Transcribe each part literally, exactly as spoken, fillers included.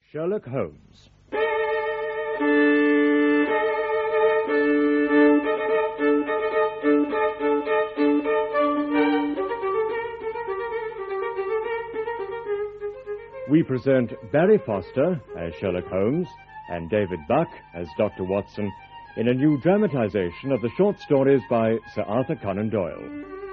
Sherlock Holmes. We present Barry Foster as Sherlock Holmes and David Buck as Doctor Watson in a new dramatization of the short stories by Sir Arthur Conan Doyle.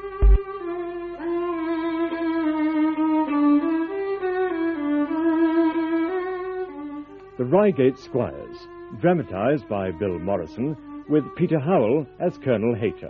The Reigate Squires, dramatized by Bill Morrison, with Peter Howell as Colonel Hayter.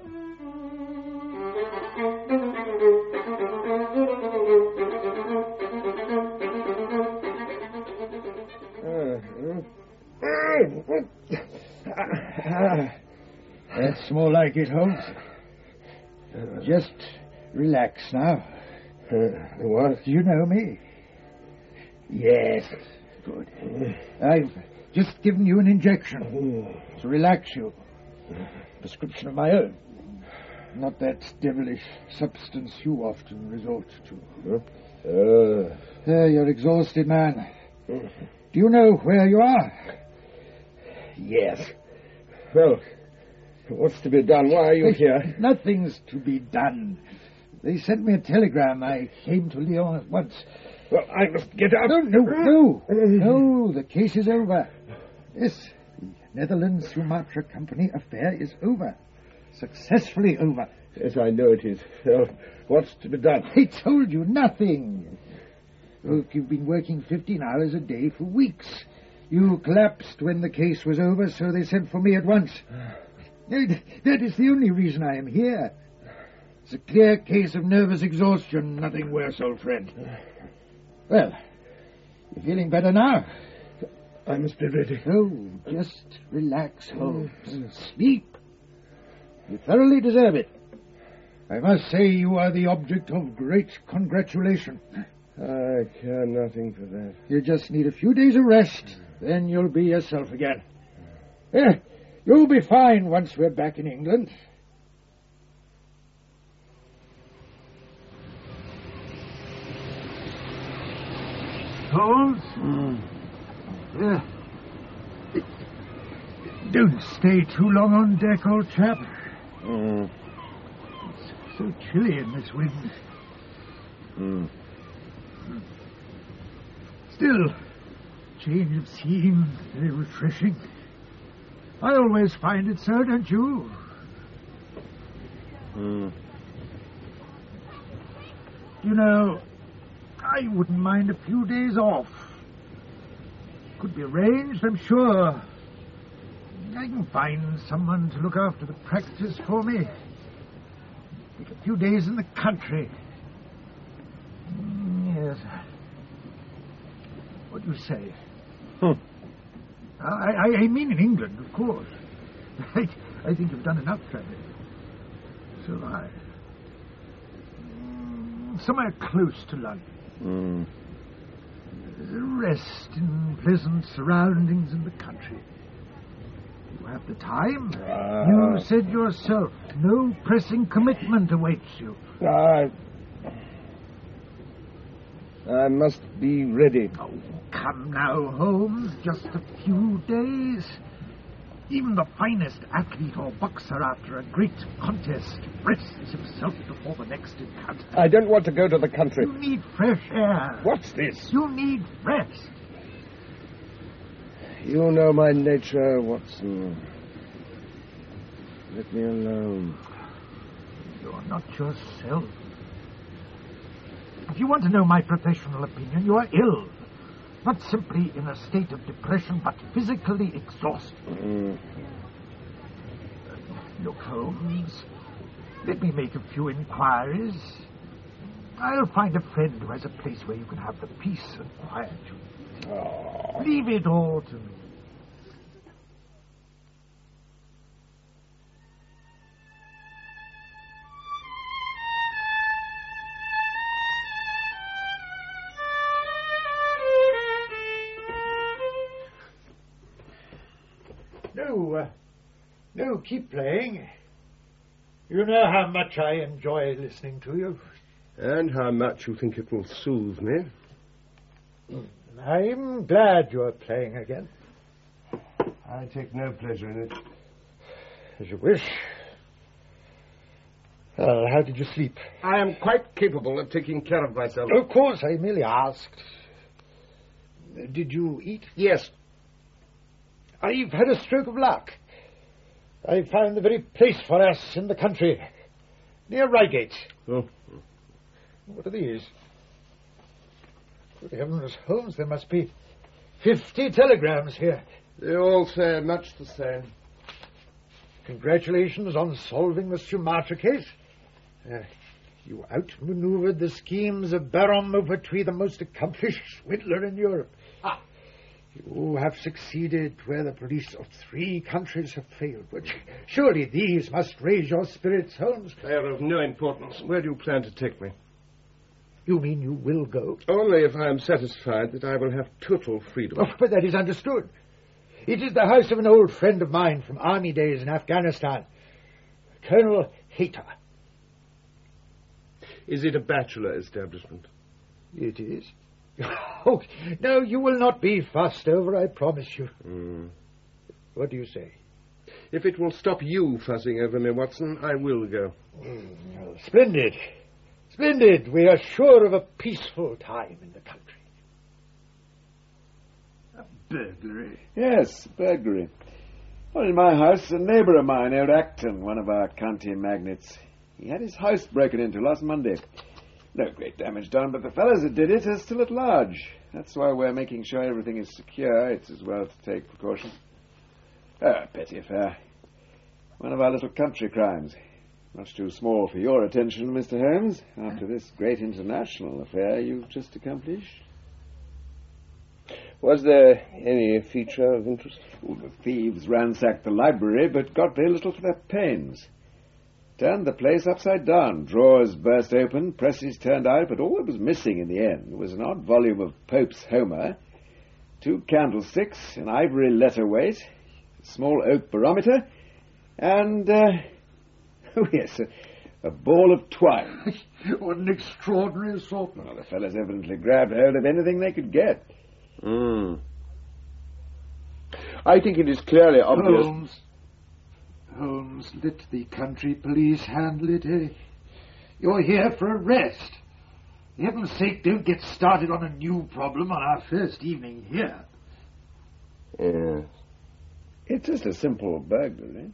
That's more like it, Holmes. Just relax now. Uh, what? Do you know me? Yes. Good. I've just given you an injection to relax you. Prescription of my own. Not that devilish substance you often resort to. Uh, There, you're exhausted, man. Do you know where you are? yes. Well, what's to be done? Why are you here? Nothing's to be done. They sent me a telegram. I came to Lyon at once. Well, I must get out. No, no, no. No, the case is over. Yes, the Netherlands-Sumatra Company affair is over. Successfully over. Yes, I know it is. Well, what's to be done? I told you nothing. Look, you've been working fifteen hours a day for weeks. You collapsed when the case was over, so they sent for me at once. That is the only reason I am here. It's a clear case of nervous exhaustion, nothing worse, old friend. Well, you feeling better now? I must be ready. Oh, just relax, Holmes. Sleep. You thoroughly deserve it. I must say you are the object of great congratulation. I care nothing for that. You just need a few days of rest, then you'll be yourself again. Eh, you'll be fine once we're back in England. Holmes? Mm. Yeah. Don't stay too long on deck, old chap. Mm. It's so chilly in this wind. Mm. Still, change of scene, very refreshing. I always find it so, don't you? Mm. You know, I wouldn't mind a few days off. Could be arranged, I'm sure. I can find someone to look after the practice for me. Take a few days in the country. Mm, yes. What do you say? Hmm. I, I, I mean in England, of course. I, I think you've done enough traveling. So have I. Mm, somewhere close to London. Mm. Rest in pleasant surroundings in the country. You have the time. Uh, you said yourself, no pressing commitment awaits you. I... I must be ready. Oh, come now, Holmes. Just a few days. Even the finest athlete or boxer after a great contest rests himself before the next encounter. I don't want to go to the country. You need fresh air. What's this? You need rest. You know my nature, Watson. Let me alone. You're not yourself. If you want to know my professional opinion, you are ill. Not simply in a state of depression, but physically exhausted. Mm. Look, Holmes, let me make a few inquiries. I'll find a friend who has a place where you can have the peace and quietude. Oh. Leave it all to me. No, uh, no, keep playing. You know how much I enjoy listening to you. And how much you think it will soothe me. Mm, I'm glad you're playing again. I take no pleasure in it. As you wish. Well, how did you sleep? I am quite capable of taking care of myself. Of course, I merely asked. Did you eat? Yes. I've had a stroke of luck. I found the very place for us in the country, near Reigate. Oh. What are these? Good heavens, Holmes, there must be fifty telegrams here. They all say much the same. Congratulations on solving the Sumatra case. Uh, you outmaneuvered the schemes of Baron Maupertuis, the most accomplished swindler in Europe. Ah. You have succeeded where the police of three countries have failed. But surely these must raise your spirits, Holmes. They are of no importance. Where do you plan to take me? You mean you will go? Only if I am satisfied that I will have total freedom. Oh, but that is understood. It is the house of an old friend of mine from army days in Afghanistan, Colonel Hayter. Is it a bachelor establishment? It is. Oh, no, you will not be fussed over, I promise you. Mm. What do you say? If it will stop you fussing over me, Watson, I will go. Mm, well, splendid. Splendid. We are sure of a peaceful time in the country. A burglary? Yes, burglary. Well, in my house, a neighbour of mine, old Acton, one of our county magnates. He had his house broken into last Monday. No great damage done, but the fellows that did it are still at large. That's why we're making sure everything is secure. It's as well to take precautions. Ah, petty affair. One of our little country crimes. Much too small for your attention, Mister Holmes, after this great international affair you've just accomplished. Was there any feature of interest? Well, the thieves ransacked the library, but got very little for their pains. Turned the place upside down. Drawers burst open, presses turned out, but all that was missing in the end was an odd volume of Pope's Homer, two candlesticks, an ivory letter weight, a small oak barometer, and, uh, oh yes, a, a ball of twine. What an extraordinary assortment. Well, the fellows evidently grabbed hold of anything they could get. Hmm. I think it is clearly obvious... Holmes. Holmes, let the country police handle it, eh? You're here for a rest. For heaven's sake, don't get started on a new problem on our first evening here. Yes. It's just a simple burglary.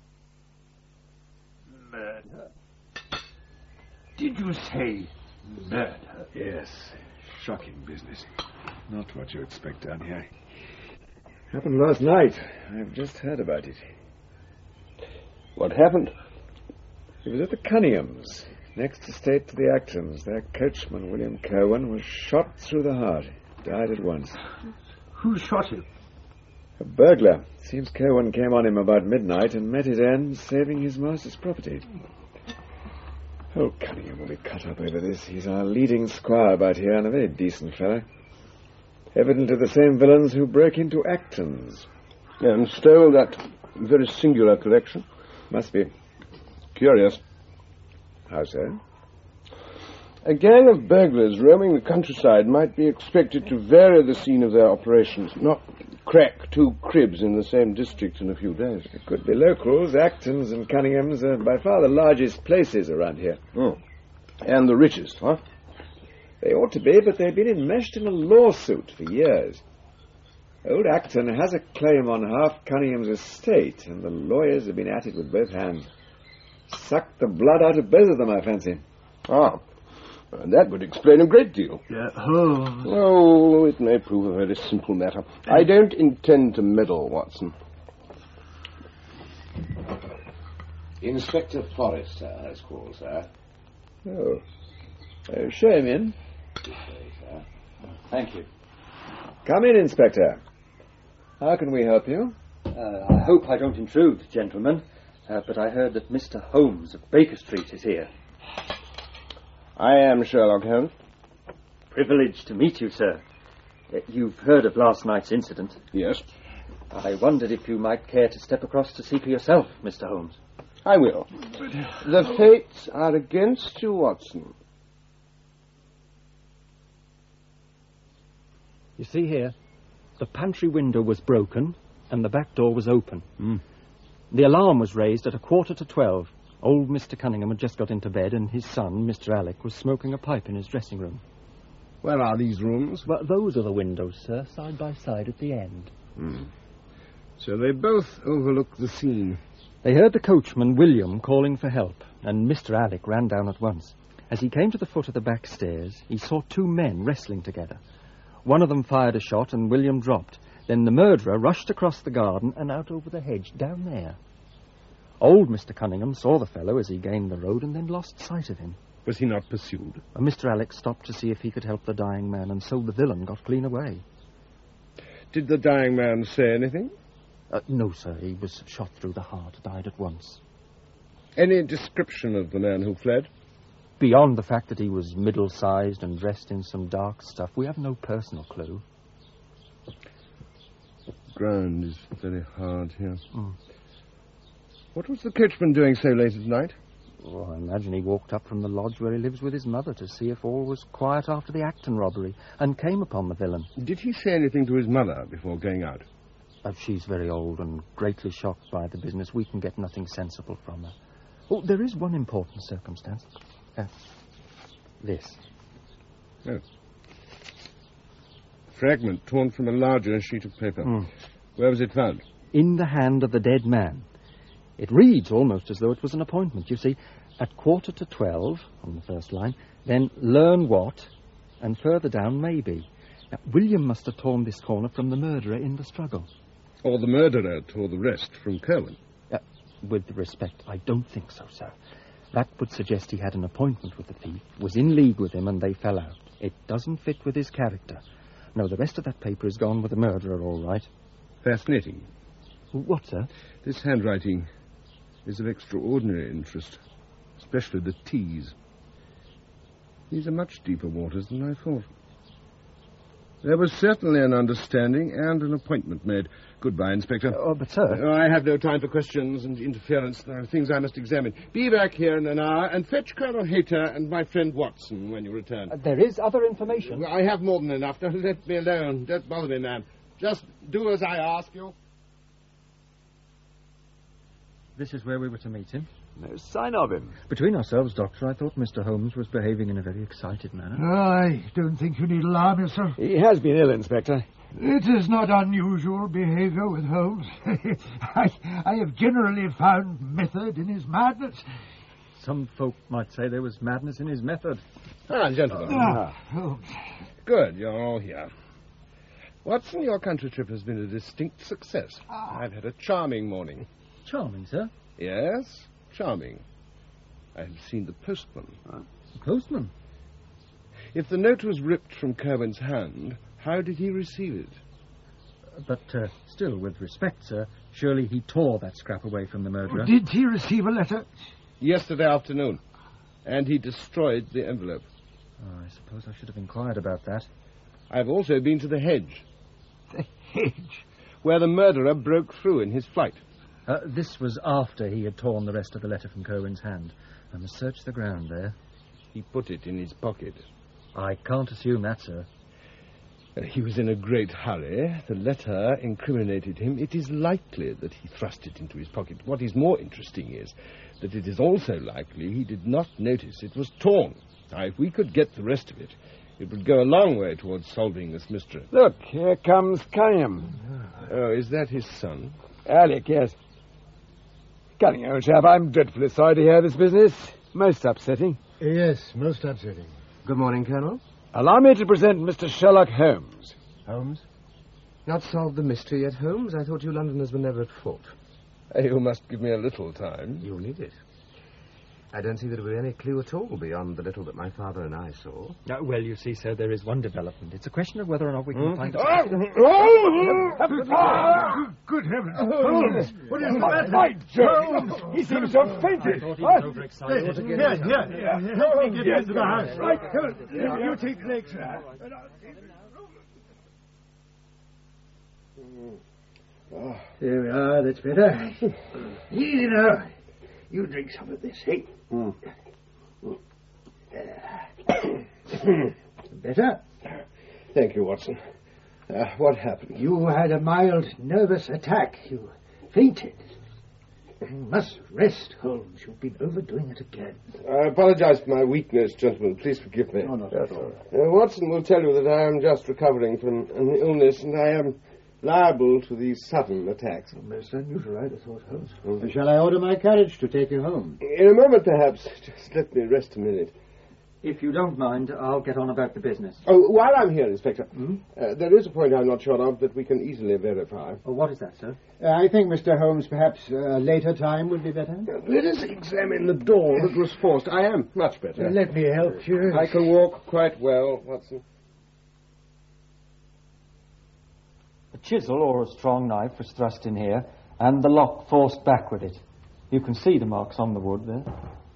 Murder? Did you say murder? Yes. Shocking business. Not what you expect down here. Happened last night. I've just heard about it. What happened? It was at the Cunninghams, next estate to the Actons. Their coachman, William Cowan, was shot through the heart. Died at once. Who shot him? A burglar. Seems Cowan came on him about midnight and met his end, saving his master's property. Old Cunningham will be cut up over this. He's our leading squire about here, and a very decent fellow. Evidently the same villains who broke into Acton's. And stole that very singular collection? Must be. Curious. How so? A gang of burglars roaming the countryside might be expected to vary the scene of their operations, not crack two cribs in the same district in a few days. It could be locals. Actons and Cunninghams are by far the largest places around here. Oh. And the richest, huh? They ought to be, but they've been enmeshed in a lawsuit for years. Old Acton has a claim on half Cunningham's estate, and the lawyers have been at it with both hands. Sucked the blood out of both of them, I fancy. Ah, and that would explain a great deal. Uh, Holmes. Oh, it may prove a very simple matter. I don't intend to meddle, Watson. Inspector Forrester has called, sir. Oh. Uh, show him in. This way, sir. Thank you. Come in, Inspector. How can we help you? Uh, I hope I don't intrude, gentlemen, uh, but I heard that Mister Holmes of Baker Street is here. I am Sherlock Holmes. Privileged to meet you, sir. Uh, you've heard of last night's incident. Yes. I wondered if you might care to step across to see for yourself, Mister Holmes. I will. The fates are against you, Watson. You see here, the pantry window was broken and the back door was open. Mm. The alarm was raised at a quarter to twelve. Old Mister Cunningham had just got into bed and his son, Mister Alec, was smoking a pipe in his dressing room. Where are these rooms? Well, those are the windows, sir, side by side at the end. Mm. So they both overlook the scene. They heard the coachman, William, calling for help, and Mister Alec ran down at once. As he came to the foot of the back stairs, he saw two men wrestling together. One of them fired a shot and William dropped. Then the murderer rushed across the garden and out over the hedge, down there. Old Mister Cunningham saw the fellow as he gained the road and then lost sight of him. Was he not pursued? And Mister Alec stopped to see if he could help the dying man, and so the villain got clean away. Did the dying man say anything? Uh, no, sir. He was shot through the heart, died at once. Any description of the man who fled? Beyond the fact that he was middle-sized and dressed in some dark stuff, we have no personal clue. The ground is very hard here. Mm. What was the coachman doing so late at night? Well, I imagine he walked up from the lodge where he lives with his mother to see if all was quiet after the Acton robbery, and came upon the villain. Did he say anything to his mother before going out? Uh, she's very old and greatly shocked by the business. We can get nothing sensible from her. Oh, there is one important circumstance. Uh, this. Oh. Fragment torn from a larger sheet of paper. Mm. Where was it found? In the hand of the dead man. It reads almost as though it was an appointment. You see, at quarter to twelve, on the first line, then learn what, and further down, maybe. Now, William must have torn this corner from the murderer in the struggle. Or the murderer tore the rest from Kerwin. Uh, with respect, I don't think so, sir. That would suggest he had an appointment with the thief, was in league with him, and they fell out. It doesn't fit with his character. No, the rest of that paper is gone with the murderer, all right. Fascinating. What, sir? This handwriting is of extraordinary interest, especially the T's. These are much deeper waters than I thought. There was certainly an understanding and an appointment made. Goodbye, Inspector. Oh, but, sir... Oh, I have no time for questions and interference. There are things I must examine. Be back here in an hour and fetch Colonel Hayter and my friend Watson when you return. Uh, there is other information. I have more than enough. Don't let me alone. Don't bother me, man. Just do as I ask you. This is where we were to meet him. No sign of him. Between ourselves, Doctor, I thought Mister Holmes was behaving in a very excited manner. I don't think you need alarm yourself. He has been ill, Inspector. It is not unusual behavior with Holmes. I, I have generally found method in his madness. Some folk might say there was madness in his method. Ah, gentlemen. Ah, Holmes. Good, you're all here. Watson, your country trip has been a distinct success. Ah. I've had a charming morning. Charming, sir. Yes, charming. I have seen the postman. The postman? If the note was ripped from Kerwin's hand, how did he receive it? But uh, still, with respect, sir, surely he tore that scrap away from the murderer. Did he receive a letter? Yesterday afternoon. And he destroyed the envelope. Oh, I suppose I should have inquired about that. I've also been to the hedge. The hedge? Where the murderer broke through in his flight. Uh, this was after he had torn the rest of the letter from Kerwin's hand. I must search the ground there. He put it in his pocket. I can't assume that, sir. Uh, he was in a great hurry. The letter incriminated him. It is likely that he thrust it into his pocket. What is more interesting is that it is also likely he did not notice it was torn. Now, if we could get the rest of it, it would go a long way towards solving this mystery. Look, here comes Cunningham. Oh, is that his son? Alec, yes. Cunningham, old chap, I'm dreadfully sorry to hear this business. Most upsetting. Yes, most upsetting. Good morning, Colonel. Allow me to present Mister Sherlock Holmes. Holmes? Not solved the mystery yet, Holmes? I thought you Londoners were never at fault. You must give me a little time. You'll need it. I don't see that there will be any clue at all beyond the little that my father and I saw. Uh, well, you see, sir, there is one development. It's a question of whether or not we can Hmm? find... Oh! Good heavens. Holmes! What is that? By Jove! He seems to have fainted. I thought he was overexcited. Here, here, here. Help me get into the house. Right, you, you take the legs, sir. Here we are, that's better. Easy now. You drink some of this, eh? Mm. Better? Thank you, Watson. Uh, what happened? You had a mild nervous attack. You fainted. You must rest, Holmes. You've been overdoing it again. I apologize for my weakness, gentlemen. Please forgive me. No, not at all. Uh, Watson will tell you that I am just recovering from an illness, and I am liable to these sudden attacks. Oh, most unusual, I'd have thought, Holmes. Mm. Shall I order my carriage to take you home? In a moment, perhaps. Just let me rest a minute. If you don't mind, I'll get on about the business. Oh, while I'm here, Inspector, Hmm? uh, there is a point I'm not sure of that we can easily verify. Oh, what is that, sir? Uh, I think, Mister Holmes, perhaps a later time would be better. Uh, let us examine the door that was forced. I am much better. Uh, let me help you. I can walk quite well, Watson. A chisel or a strong knife was thrust in here, and the lock forced back with it. You can see the marks on the wood there.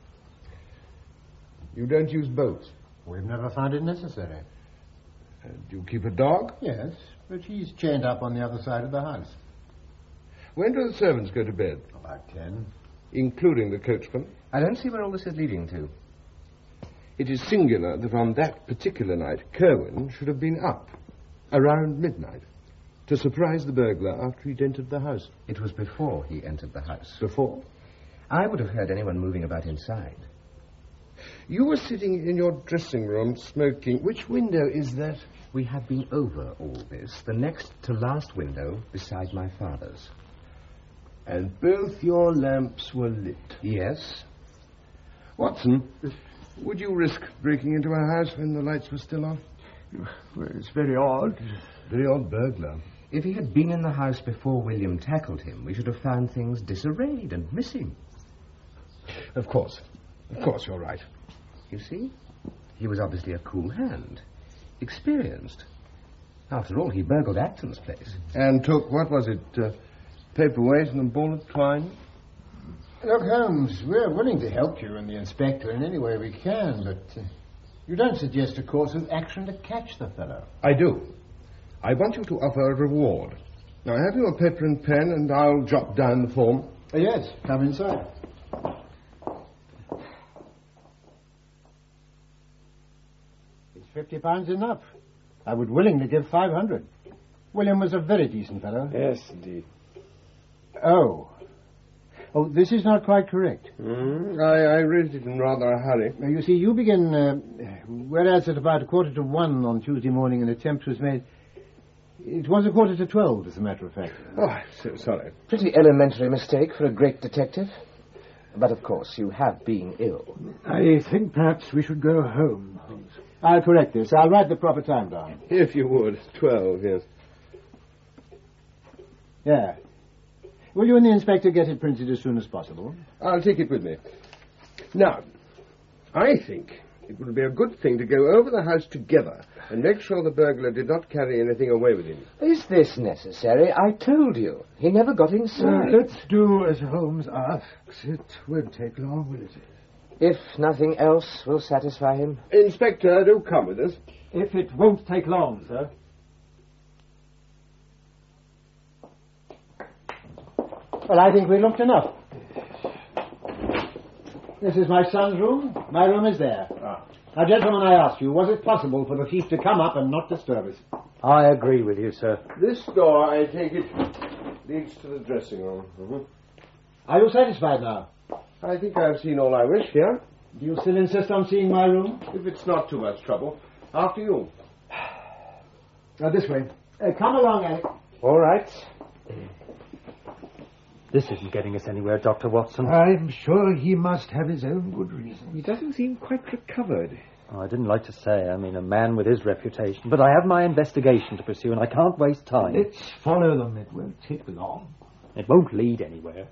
You don't use bolts. We've never found it necessary. Uh, do you keep a dog? Yes, but he's chained up on the other side of the house. When do the servants go to bed? About ten. Including the coachman? I don't see where all this is leading to. It is singular that on that particular night, Kerwin should have been up around midnight to surprise the burglar after he'd entered the house. It was before he entered the house. Before? I would have heard anyone moving about inside. You were sitting in your dressing room smoking. Which window is that? We have been over all this. The next to last window beside my father's. And both your lamps were lit. Yes. Watson, would you risk breaking into a house when the lights were still on? Well, it's very odd. Very odd burglar. If he had been in the house before William tackled him, we should have found things disarrayed and missing. Of course. Of course, you're right. You see? He was obviously a cool hand. Experienced. After all, he burgled Acton's place. And took, what was it, uh, paperweight and a ball of twine? Look, Holmes, we're willing to help you and the inspector in any way we can, but uh, you don't suggest a course of action to catch the fellow. I do. I want you to offer a reward. Now, have you a paper and pen, and I'll jot down the form? Uh, yes, come inside. Is fifty pounds enough? I would willingly give five hundred. William was a very decent fellow. Yes, indeed. Oh. Oh, this is not quite correct. Mm, I, I read it in rather a hurry. Now, you see, you begin, uh, whereas at about a quarter to one on Tuesday morning an attempt was made, it was a quarter to twelve, as a matter of fact. Oh, I'm so sorry. Pretty elementary mistake for a great detective. But, of course, you have been ill. I think perhaps we should go home. I'll correct this. I'll write the proper time down. If you would. Twelve, yes. Yeah. Will you and the inspector get it printed as soon as possible? I'll take it with me. Now, I think it would be a good thing to go over the house together and make sure the burglar did not carry anything away with him. Is this necessary? I told you. He never got Uh, inside. let's do as Holmes asks. It won't take long, will it? If nothing else will satisfy him. Inspector, do come with us. If it won't take long, sir. Well, I think we looked enough. This is my son's room. My room is there. Ah. Now, gentlemen, I ask you, was it possible for the thief to come up and not disturb us? I agree with you, sir. This door, I take it, leads to the dressing room. Mm-hmm. Are you satisfied now? I think I've seen all I wish here. Do you still insist on seeing my room? If it's not too much trouble. After you. Now, this way. Uh, come along, Alec. All right. This isn't getting us anywhere, Doctor Watson. I'm sure he must have his own good reasons. He doesn't seem quite recovered. Oh, I didn't like to say. I mean, a man with his reputation. But I have my investigation to pursue, and I can't waste time. Let's follow them. It won't take long. It won't lead anywhere.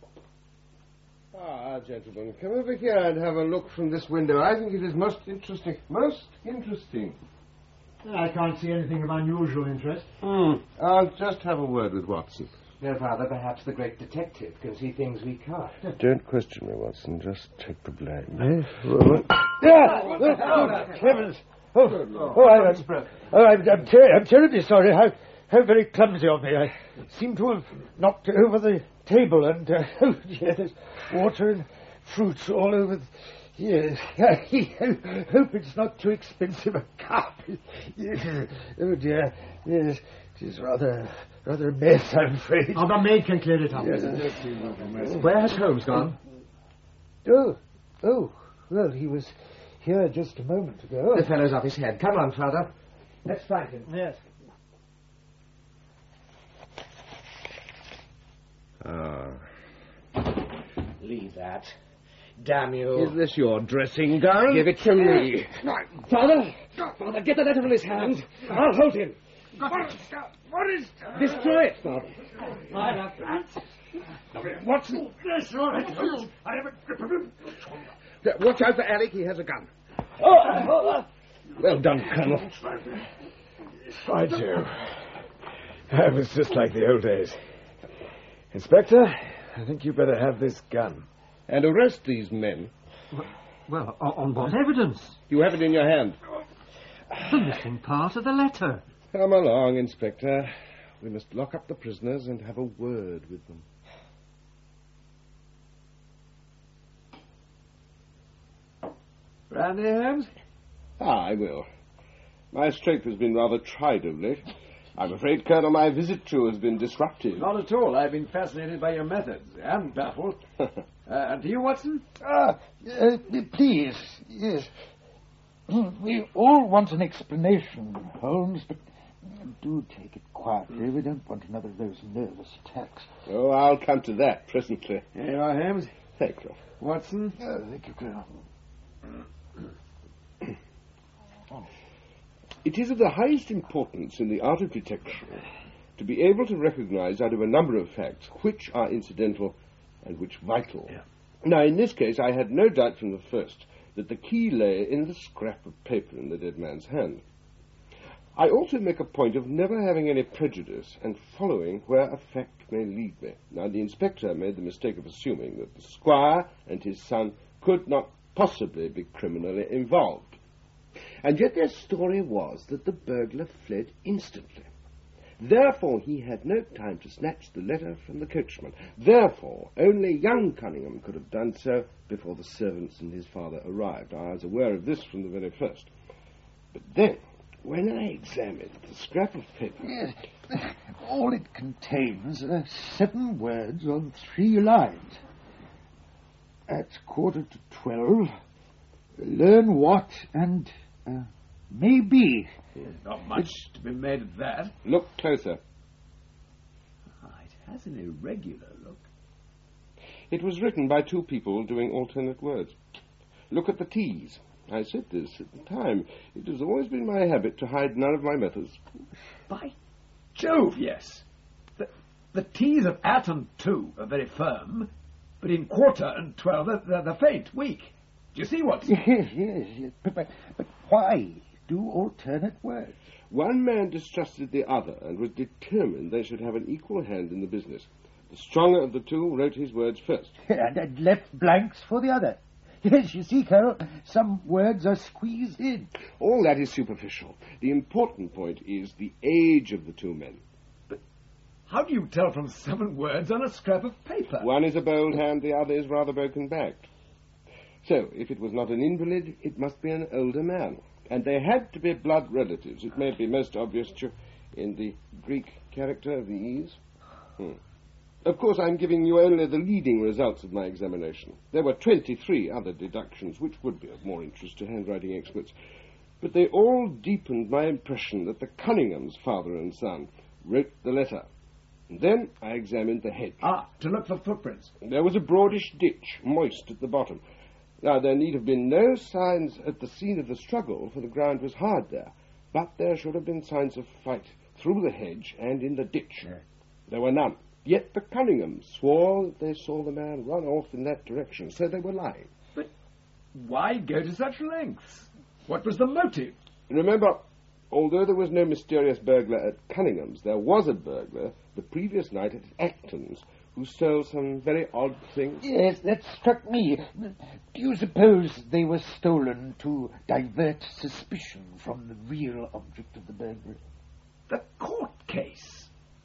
Ah, gentlemen, come over here and have a look from this window. I think it is most interesting. Most interesting. I can't see anything of unusual interest. Hmm. I'll just have a word with Watson. No, Father, perhaps the great detective can see things we can't. Don't question me, Watson. Just take the blame. Eh? Yeah! Oh, heavens! Oh, oh, I'm, oh I'm, I'm, ter- I'm terribly sorry. How, how very clumsy of me. I seem to have knocked over the table and, uh, oh, dear, there's water and fruits all over Yes. I hope it's not too expensive a carpet. Yes. Oh, dear. Yes. It is rather, rather a mess, I'm afraid. Oh, the maid can clear it up. Yes. Where has Holmes gone? Oh, oh. Well, he was here just a moment ago. The fellow's off his head. Come on, Father. Let's find him. Yes. Ah. Leave that. Damn you. Is this your dressing gown? Give it to me. Father! Father, get the letter from his hands. I'll hold him. What, what is... Destroy it, Father. I have that. Watson. Yes, all right. I have a grip of him. Watch out for Alec. He has a gun. Oh, oh, Well done, Colonel. By Jove. That was just like the old days. Inspector, I think you better have this gun. And arrest these men. Well, on, on what evidence? You have it in your hand. The missing part of the letter. Come along, Inspector. We must lock up the prisoners and have a word with them. Brandy, Holmes? Ah, I will. My strength has been rather tried of late. I'm afraid, Colonel, my visit to you has been disruptive. Not at all. I've been fascinated by your methods and baffled. uh, and to you, Watson? Ah, uh, please, yes. We all want an explanation, Holmes, but do take it quietly. We don't want another of those nervous attacks. Oh, I'll come to that presently. Here you are, Holmes. Thank you. Watson? Oh, thank you, Colonel. It is of the highest importance in the art of detection to be able to recognize out of a number of facts which are incidental and which vital. Yeah. Now, in this case, I had no doubt from the first that the key lay in the scrap of paper in the dead man's hand. I also make a point of never having any prejudice and following where a fact may lead me. Now, the inspector made the mistake of assuming that the squire and his son could not possibly be criminally involved. And yet their story was that the burglar fled instantly. Therefore, he had no time to snatch the letter from the coachman. Therefore, only young Cunningham could have done so before the servants and his father arrived. I was aware of this from the very first. But then, when I examined the scrap of paper... Yes, all it contains are seven words on three lines. At quarter to twelve, learn what and uh, maybe. There's not much to be made of that. Look closer. Ah, it has an irregular look. It was written by two people doing alternate words. Look at the T's. I said this at the time. It has always been my habit to hide none of my methods. By Jove, yes. The, the T's of at and to are very firm, but in quarter and twelve they're, they're faint, weak. Do you see what? Yes, yes, yes. But, but, but why do alternate words? One man distrusted the other and was determined they should have an equal hand in the business. The stronger of the two wrote his words first. And, and left blanks for the other. Yes, you see, Colonel, some words are squeezed in. All that is superficial. The important point is the age of the two men. But how do you tell from seven words on a scrap of paper? One is a bold hand, the other is rather broken-backed. So, if it was not an invalid, it must be an older man. And they had to be blood relatives. It may be most obvious to in the Greek character of the E's. Hmm. Of course, I'm giving you only the leading results of my examination. There were twenty-three other deductions, which would be of more interest to handwriting experts. But they all deepened my impression that the Cunninghams, father and son, wrote the letter. And then I examined the hedge. Ah, to look for footprints. There was a broadish ditch, moist at the bottom. Now, there need have been no signs at the scene of the struggle, for the ground was hard there. But there should have been signs of fight through the hedge and in the ditch. Yeah. There were none. Yet the Cunninghams swore that they saw the man run off in that direction, so they were lying. But why go to such lengths? What was the motive? Remember, although there was no mysterious burglar at Cunningham's, there was a burglar the previous night at Acton's who stole some very odd things. Yes, that struck me. Do you suppose they were stolen to divert suspicion from the real object of the burglary? The court case.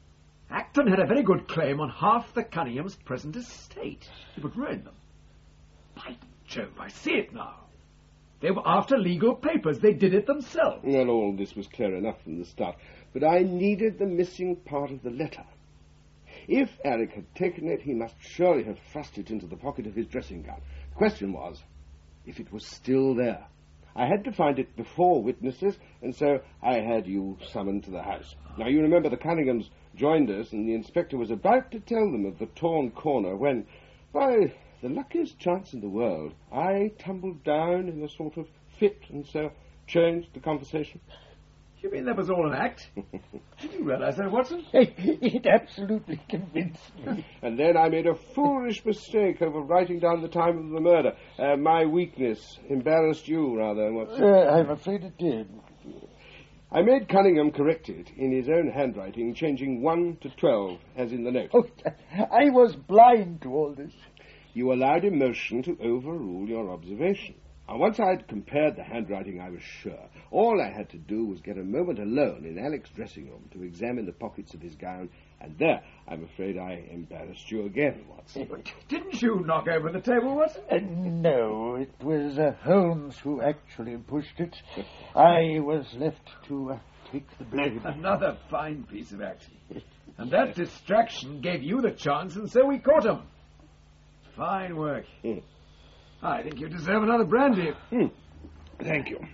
Acton had a very good claim on half the Cunninghams' present estate. It would ruin them. By Jove, I see it now. They were after legal papers. They did it themselves. Well, all this was clear enough from the start, but I needed the missing part of the letter. If Alec had taken it, he must surely have thrust it into the pocket of his dressing gown. The question was, if it was still there. I had to find it before witnesses, and so I had you summoned to the house. Now, you remember the Cunninghams joined us, and the inspector was about to tell them of the torn corner when, by the luckiest chance in the world, I tumbled down in a sort of fit, and so changed the conversation. You mean that was all an act? Did you realize that, Watson? It absolutely convinced me. And then I made a foolish mistake over writing down the time of the murder. Uh, my weakness embarrassed you, rather, Watson. Uh, I'm afraid it did. I made Cunningham correct it in his own handwriting, changing one to twelve, as in the note. Oh, I was blind to all this. You allowed emotion to overrule your observation. And once I had compared the handwriting, I was sure. All I had to do was get a moment alone in Alec's dressing room to examine the pockets of his gown, and there, I'm afraid I embarrassed you again, Watson. Didn't you knock over the table, Watson? Uh, no, it was uh, Holmes who actually pushed it. I was left to uh, take the blame. Another fine piece of acting. And that distraction gave you the chance, and so we caught him. Fine work. Mm. I think you deserve another brandy. Mm. Thank you.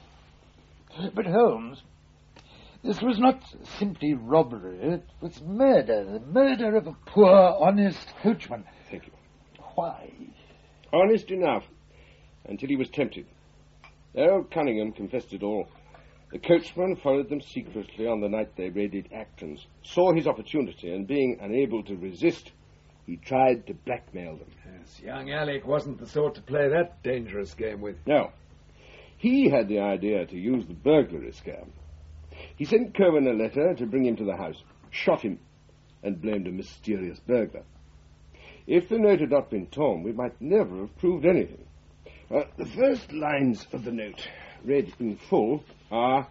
But, Holmes, this was not simply robbery. It was murder. The murder of a poor, honest coachman. Thank you. Why? Honest enough, until he was tempted. Old Cunningham confessed it all. The coachman followed them secretly on the night they raided Acton's, saw his opportunity, and being unable to resist, he tried to blackmail them. Yes, young Alec wasn't the sort to play that dangerous game with. No. He had the idea to use the burglary scam. He sent Cohen a letter to bring him to the house, shot him, and blamed a mysterious burglar. If the note had not been torn, we might never have proved anything. Uh, the first lines of the note, read in full, are,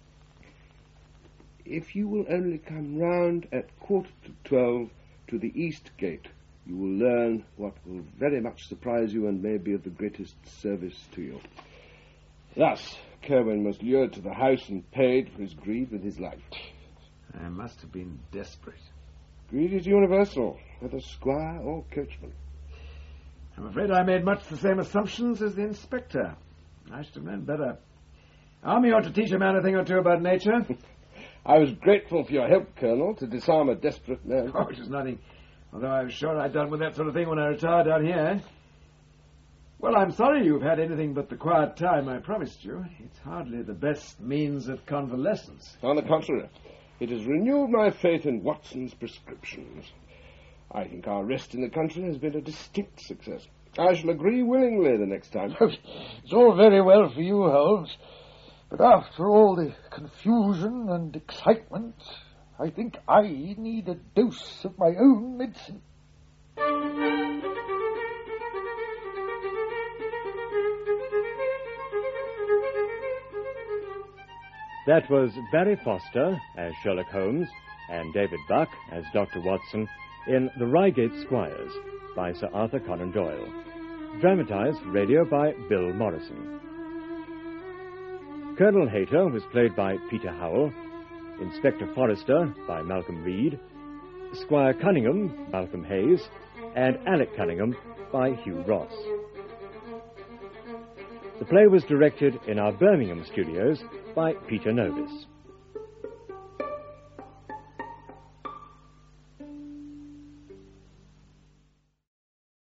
"If you will only come round at quarter to twelve to the east gate, you will learn what will very much surprise you and may be of the greatest service to you." Thus, Kerwin was lured to the house and paid for his greed with his life. I must have been desperate. Greed is universal, whether squire or coachman. I'm afraid I made much the same assumptions as the inspector. I should have known better. Army ought to teach a man a thing or two about nature. I was grateful for your help, Colonel, to disarm a desperate man. Oh, it was nothing. Although I was sure I'd done with that sort of thing when I retired down here. Well, I'm sorry you've had anything but the quiet time I promised you. It's hardly the best means of convalescence. On the contrary, it has renewed my faith in Watson's prescriptions. I think our rest in the country has been a distinct success. I shall agree willingly the next time. It's all very well for you, Holmes. But after all the confusion and excitement, I think I need a dose of my own medicine. That was Barry Foster as Sherlock Holmes and David Buck as Doctor Watson in The Reigate Squires by Sir Arthur Conan Doyle. Dramatized for radio by Bill Morrison. Colonel Hayter was played by Peter Howell, Inspector Forrester by Malcolm Reed, Squire Cunningham, Malcolm Hayes, and Alec Cunningham by Hugh Ross. The play was directed in our Birmingham studios by Peter Novis.